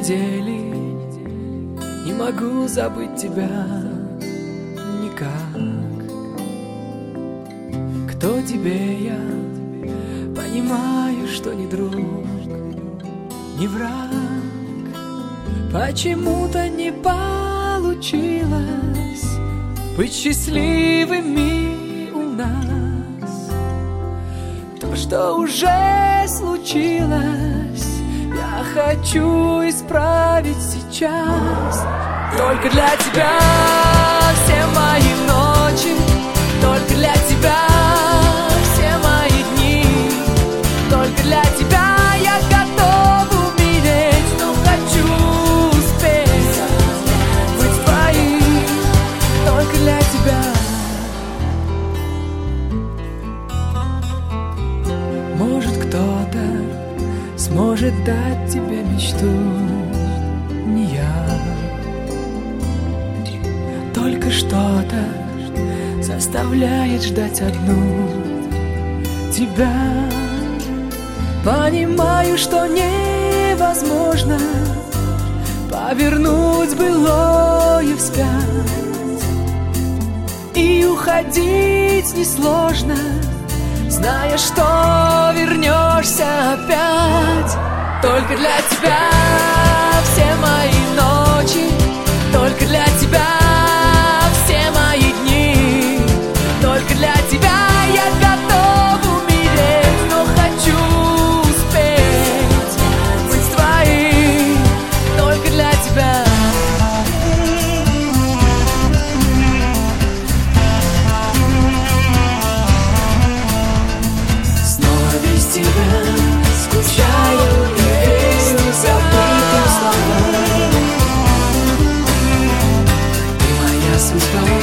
недели не могу забыть тебя никак. Кто тебе я? Понимаю, что не друг, не враг. Почему-то не получилось быть счастливыми у нас. То, что уже случилось, я хочу исправить сейчас. Только для тебя все мои ночи, только для тебя все мои дни, только для тебя я готов умереть, но хочу успеть быть твоим, только для тебя. Может, кто-то сможет дать тебе мечту, не я. Только что-то заставляет ждать одну тебя. Понимаю, что невозможно повернуть былое вспять, и уходить несложно, зная, что вернешься опять. Только для тебя все мои ночи, только для тебя все мои дни, только для тебя я готов умереть, но хочу успеть быть твоим, только для тебя. Снова без тебя скучаю и верю забытым словам. Ты моя судьба.